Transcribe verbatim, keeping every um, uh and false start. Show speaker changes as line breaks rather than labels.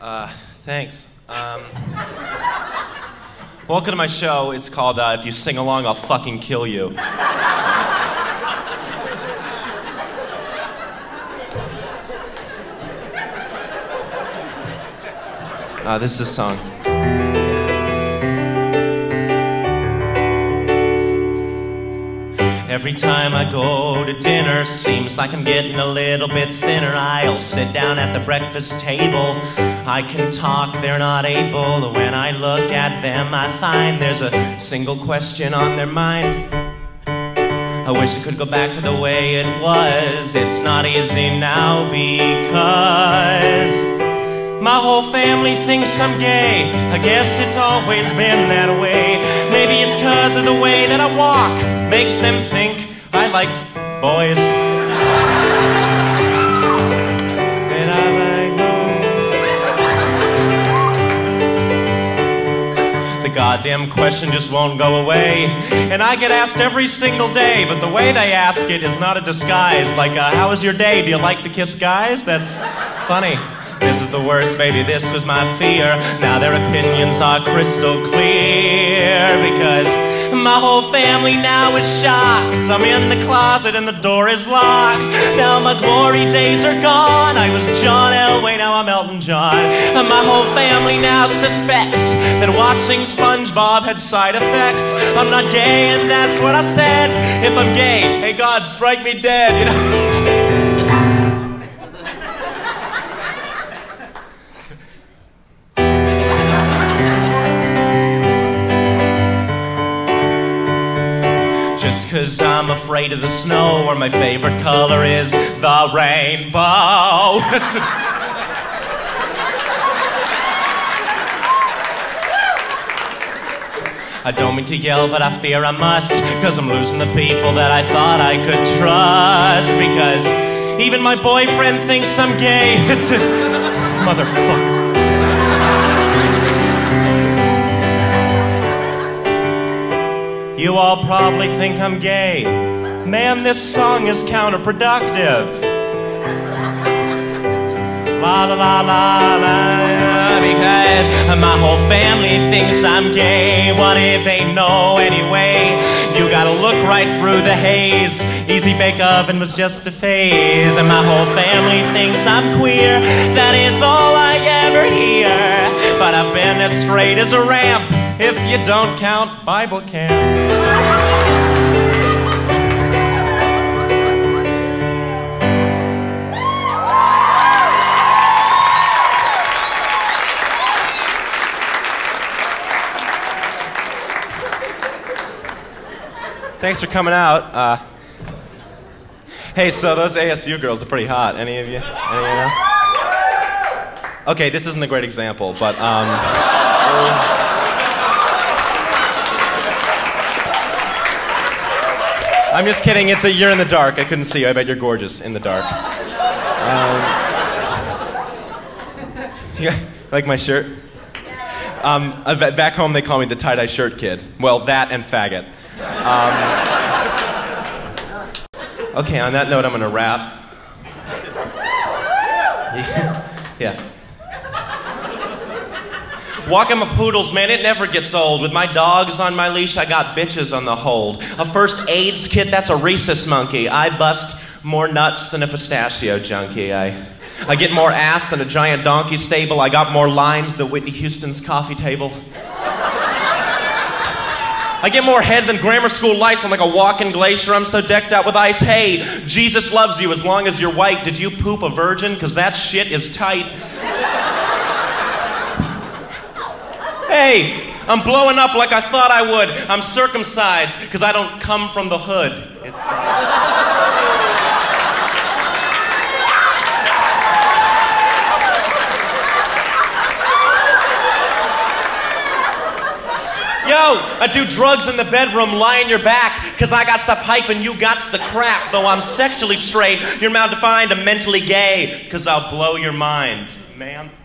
Uh, thanks. Um, welcome to my show. It's called uh, If You Sing Along, I'll Fucking Kill You. Uh, this is a song. Every time I go to dinner, seems like I'm getting a little bit thinner. I'll sit down at the breakfast table. I can talk, they're not able. When I look at them, I find there's a single question on their mind. I wish it could go back to the way it was. It's not easy now because my whole family thinks I'm gay. I guess it's always been that way. Maybe it's 'cause of the way that I walk. Makes them think I like boys. And I like boys. The goddamn question just won't go away. And I get asked every single day, but the way they ask it is not a disguise. Like, uh, how was your day? Do you like to kiss guys? That's funny. This is the worst, baby, this was my fear. Now their opinions are crystal clear because my whole family now is shocked. I'm in the closet and the door is locked. Now my glory days are gone. I was John Elway, now I'm Elton John. And my whole family now suspects that watching SpongeBob had side effects. I'm not gay and that's what I said. If I'm gay, hey God, strike me dead, you know. Just 'cause I'm afraid of the snow, or my favorite color is the rainbow. I don't mean to yell, but I fear I must, 'cause I'm losing the people that I thought I could trust. Because even my boyfriend thinks I'm gay. It's a motherfucker. You all probably think I'm gay. Man, this song is counterproductive. La la la la la, because my whole family thinks I'm gay. What if they know anyway? You gotta look right through the haze. Easy Bake Oven was just a phase. And my whole family thinks I'm queer. That is all I ever hear. But I've been as straight as a ramp, if you don't count Bible camp. Thanks for coming out. Uh, hey, so those A S U girls are pretty hot. Any of you? Any of you know? Okay, this isn't a great example, but um, I'm just kidding. It's a you're in the dark. I couldn't see you. I bet you're gorgeous in the dark. Um, yeah, like my shirt? Um, back home they call me the tie-dye shirt kid. Well, that and faggot. Um, okay, on that note, I'm gonna rap. Yeah. Walking my poodles, man, it never gets old. With my dogs on my leash, I got bitches on the hold. A first AIDS kit, that's a rhesus monkey. I bust more nuts than a pistachio junkie. I, I get more ass than a giant donkey stable. I got more lines than Whitney Houston's coffee table. I get more head than grammar school lice. I'm like a walking glacier. I'm so decked out with ice. Hey, Jesus loves you as long as you're white. Did you poop a virgin? 'Cause that shit is tight. Hey, I'm blowing up like I thought I would. I'm circumcised because I don't come from the hood. It's, uh... Yo, I do drugs in the bedroom, lie on your back, because I got the pipe and you got the crack. Though I'm sexually straight, you're maldefined, I'm mentally gay, because I'll blow your mind, man.